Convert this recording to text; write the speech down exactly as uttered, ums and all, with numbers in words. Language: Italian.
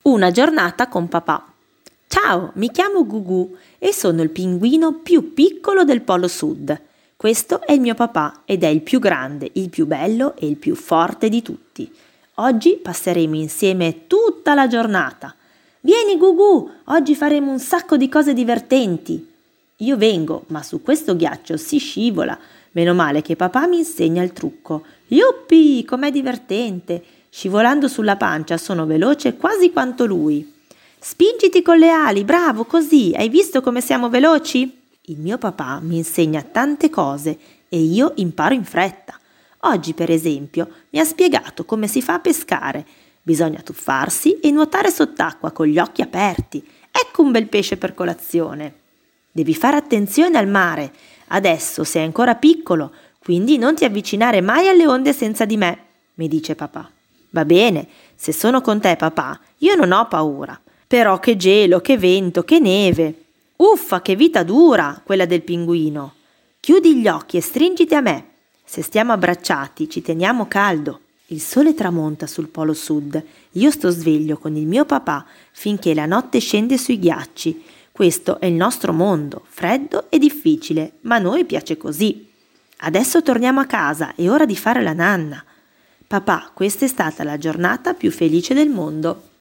Una giornata con papà. Ciao, mi chiamo Gugu e sono il pinguino più piccolo del Polo Sud. Questo è il mio papà ed è il più grande, il più bello e il più forte di tutti. Oggi passeremo insieme tutta la giornata. Vieni Gugu, oggi faremo un sacco di cose divertenti. Io vengo, ma su questo ghiaccio si scivola. Meno male che papà mi insegna il trucco. Yuppi, com'è divertente! Scivolando sulla pancia sono veloce quasi quanto lui. Spingiti con le ali, bravo, così, hai visto come siamo veloci? Il mio papà mi insegna tante cose e io imparo in fretta. Oggi, per esempio, mi ha spiegato come si fa a pescare. Bisogna tuffarsi e nuotare sott'acqua con gli occhi aperti. Ecco un bel pesce per colazione. Devi fare attenzione al mare. Adesso sei ancora piccolo, quindi non ti avvicinare mai alle onde senza di me, mi dice papà. Va bene, se sono con te, papà, io non ho paura. Però che gelo, che vento, che neve. Uffa, che vita dura, quella del pinguino. Chiudi gli occhi e stringiti a me. Se stiamo abbracciati, ci teniamo caldo. Il sole tramonta sul Polo Sud. Io sto sveglio con il mio papà finché la notte scende sui ghiacci. Questo è il nostro mondo, freddo e difficile, ma a noi piace così. Adesso torniamo a casa, è ora di fare la nanna. Papà, questa è stata la giornata più felice del mondo.